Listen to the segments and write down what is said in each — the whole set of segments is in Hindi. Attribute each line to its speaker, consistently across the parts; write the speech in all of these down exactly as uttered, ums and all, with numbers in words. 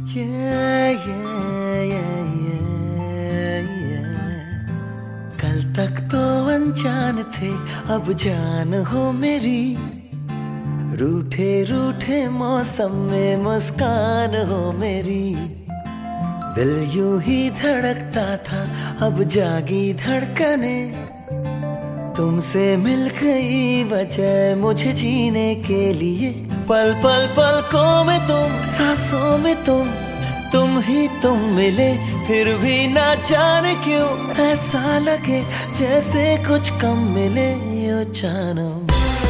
Speaker 1: yeah, yeah, yeah, yeah, yeah. कल तक तो अनजान थे, अब जान हो मेरी। रूठे रूठे मौसम में मुस्कान हो मेरी। दिल यूं ही धड़कता था, अब जागी धड़कने। तुमसे मिल गई वजह मुझे जीने के लिए। पल पल पलकों में तुम, सांसों में तुम, तुम ही तुम मिले। फिर भी ना जाने क्यों ऐसा लगे जैसे कुछ कम मिले। ओ जानम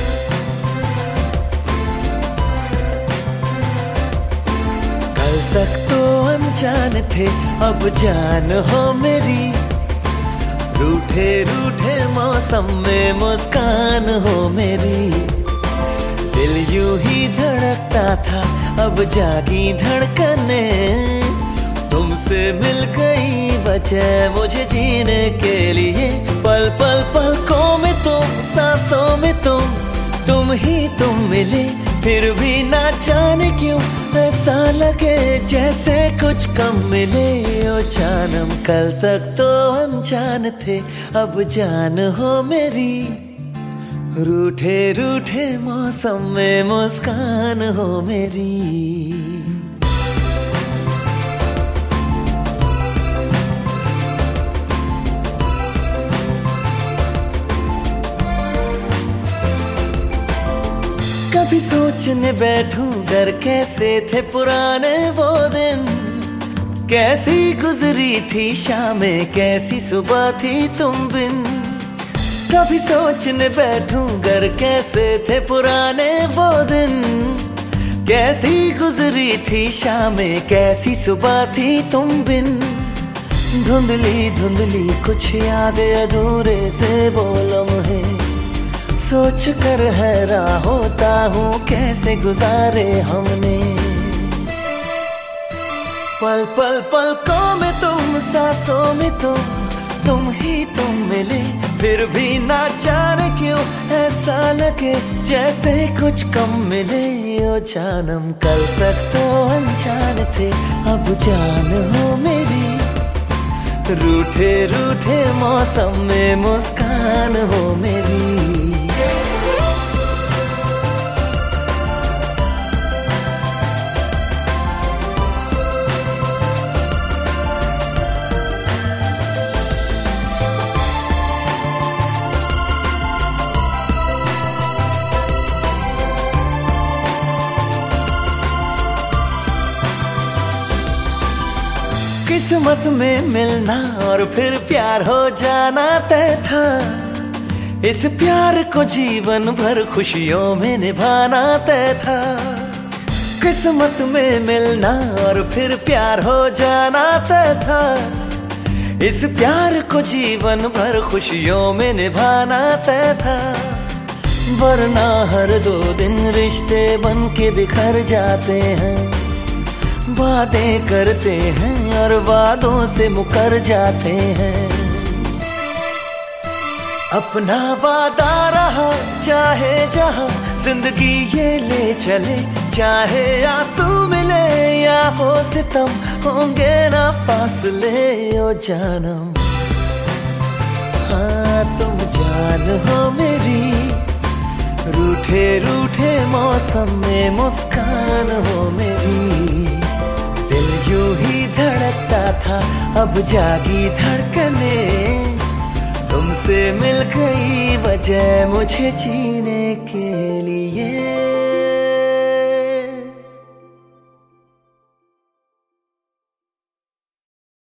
Speaker 1: कल तक तो अनजान थे, अब जान हो मेरी। रूठे रूठे मौसम में मुस्कान हो मेरी। दिल यूं ही धड़कता था, अब जागी धड़कने। तुमसे मिल गई वजह मुझे जीने के लिए। पल पल पलकों में तुम, सांसों में तुम, तुम ही तुम मिले। फिर भी ना जाने क्यों ऐसा लगे जैसे कुछ कम मिले। ओ जानम कल तक तो अनजान थे, अब जान हो मेरी। रूठे रूठे मौसम में मुस्कान हो मेरी। कभी सोचने बैठूं डर कैसे थे पुराने वो दिन। कैसी गुजरी थी शामें, कैसी सुबह थी तुम बिन। कभी सोचने बैठूं घर कैसे थे पुराने वो दिन। कैसी गुजरी थी शामें, कैसी सुबह थी तुम बिन। धुंधली धुंधली कुछ यादें अधूरे से वो लम्हे। सोच कर हैरान होता हूँ कैसे गुजारे हमने। पल पल पलकों में तुम, सांसों में तुम, तुम ही तुम मिले। फिर भी ना जाने क्यों ऐसा लगे जैसे कुछ कम मिले। ओ जानम कल तक तो अनजान थे, अब जान हो मेरी। रूठे रूठे मौसम में मुस्कान हो मेरी। किस्मत में मिलना और फिर प्यार हो जाना तय था। इस प्यार को जीवन भर खुशियों में निभाना तय था। किस्मत में मिलना और फिर प्यार हो जाना तय था। इस प्यार को जीवन भर खुशियों में निभाना तय था। वरना हर दो दिन रिश्ते बन के बिखर जाते हैं। वादे करते हैं और वादों से मुकर जाते हैं। अपना वादा रहा चाहे जहां जिंदगी ये ले चले। चाहे आंसू मिले या हो सितम, होंगे ना फासले। ओ जानम हाँ तुम जान हो मेरी। रूठे रूठे मौसम में मुस्कान हो मेरी। दिल यूं ही धड़कता था, अब जागी धड़कने। तुमसे मिल गई वजह मुझे जीने के लिए।